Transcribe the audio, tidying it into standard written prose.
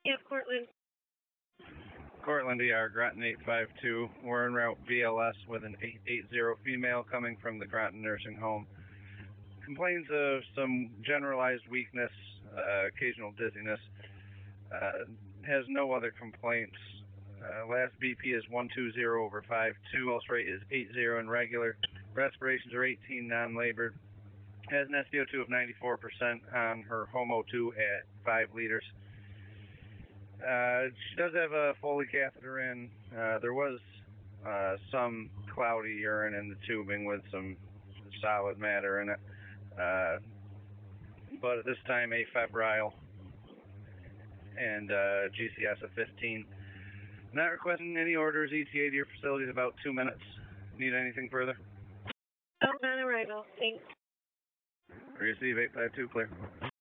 Yeah, Cortland. Cortland ER, Groton 852. We're en route BLS with an 880 female coming from the Groton Nursing Home. Complains of some generalized weakness, occasional dizziness. Has no other complaints. Last BP is 120/52. Pulse rate is 80 and regular. Respirations are 18 non-labored. Has an SpO2 of 94% on her HOMO2 at 5 liters. She does have a Foley catheter in. There was some cloudy urine in the tubing with some solid matter in it. But at this time, afebrile and GCS of 15. Not requesting any orders. ETA to your facility in about 2 minutes. Need anything further? Oh, on arrival. Thanks. Receive 852, clear.